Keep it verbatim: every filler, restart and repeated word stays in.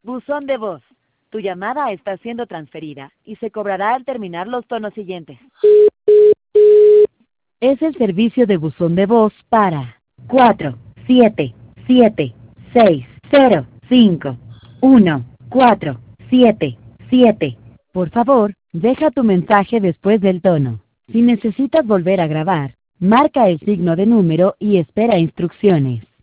Buzón de voz. Tu llamada está siendo transferida y se cobrará al terminar los tonos siguientes. Es el servicio de buzón de voz para cuatro siete siete seis cero cinco uno cuatro siete siete. Por favor, deja tu mensaje después del tono. Si necesitas volver a grabar, marca el signo de número y espera instrucciones.